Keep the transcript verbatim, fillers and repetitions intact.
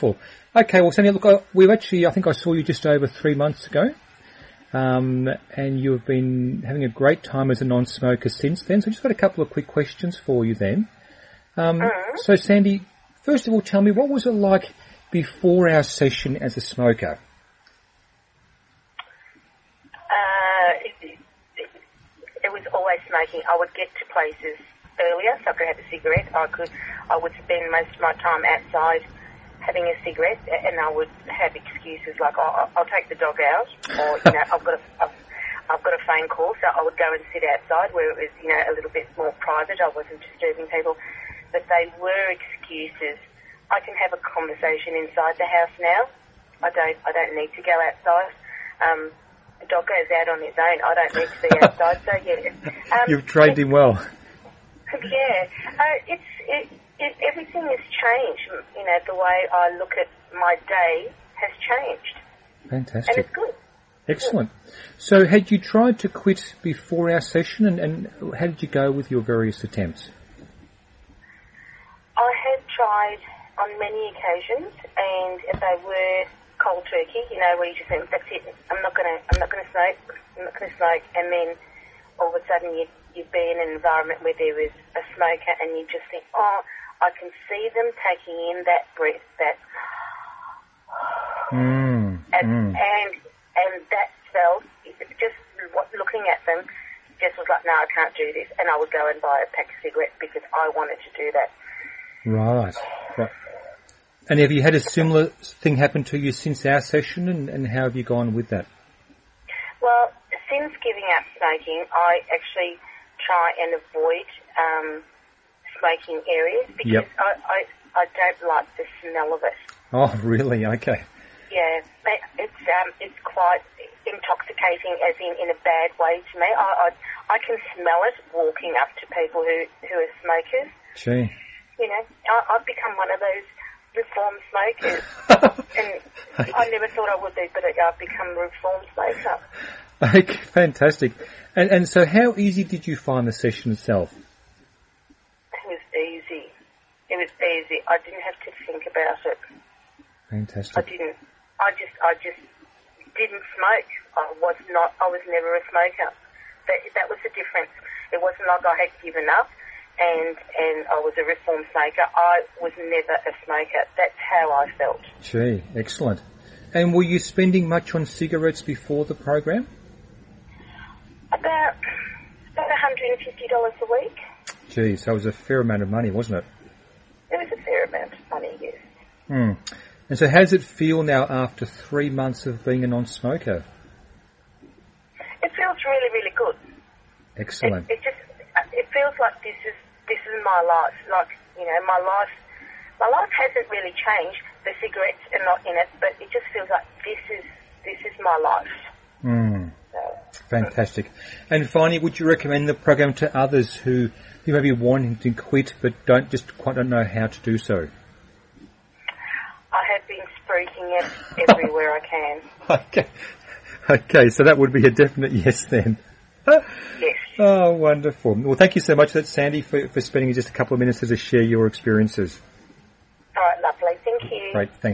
wonderful. Okay, well, Sandy, look, I, we've actually, I think I saw you just over three months ago, um, and you've been having a great time as a non-smoker since then. So I've just got a couple of quick questions for you then. Um, Mm-hmm. So, Sandy, first of all, tell me, what was it like before our session as a smoker? Uh, it, it, it was always smoking. I would get to places earlier so I could have a cigarette. I could, I would spend most of my time outside having a cigarette, and I would have excuses like, oh, I'll take the dog out, or, you know, I've got a, I've, I've got a phone call, so I would go and sit outside where it was, you know, a little bit more private. I wasn't disturbing people, but they were excuses. I can have a conversation inside the house now. I don't, I don't need to go outside. Um, the dog goes out on his own. I don't need to be outside. So yeah, um, You've trained him well. Yeah, uh, it's it, it, everything has changed. You know, the way I look at my day has changed, Fantastic. and it's good. Excellent. So had you tried to quit before our session, and, and how did you go with your various attempts? I had tried on many occasions, and if they were cold turkey, you know, where you just think, that's it, I'm not gonna, I'm not gonna smoke, I'm not gonna smoke, and then all of a sudden you you'd be in an environment where there was a smoker, and you just think, oh, I can see them taking in that breath, that, Mm, and mm. and and that felt, just looking at them, just was like, no, I can't do this, and I would go and buy a pack of cigarettes because I wanted to do that. Right. Right. And have you had a similar thing happen to you since our session, and, and how have you gone with that? Well, since giving up smoking, I actually try and avoid um, smoking areas because Yep. I, I I don't like the smell of it. Oh, really? Okay. Yeah, it's um it's quite intoxicating, as in in a bad way to me. I I, I can smell it walking up to people who who are smokers. Gee. You know, I, I've become one of those reformed smokers, and I never thought I would be, but I've become a reformed smoker. Okay, fantastic. And and so how easy did you find the session itself? It was easy. It was easy. I didn't have to think about it. Fantastic. I didn't. I just, I just didn't smoke. I was not. I was never a smoker. That that was the difference. It wasn't like I had given up, and and I was a reformed smoker. I was never a smoker. That's how I felt. Gee, excellent. And were you spending much on cigarettes before the program? About about one hundred and fifty dollars a week. Gee, so it was a fair amount of money, wasn't it? It was a fair amount of money, yes. Hmm. And so how does it feel now after three months of being a non-smoker? It feels really, really good. Excellent. It, it just, it feels like this is this is my life. Like, you know, my life, my life hasn't really changed. The cigarettes are not in it, but it just feels like this is this is my life. Mm. So, Fantastic. And finally, would you recommend the program to others who, who may be wanting to quit but don't just quite don't know how to do so? I have been spruiking it everywhere I can. Okay. Okay, so that would be a definite yes then. Yes. Oh, wonderful. Well, thank you so much, that's Sandy, for, for spending just a couple of minutes to share your experiences. All right, lovely. Thank you. Great, thanks.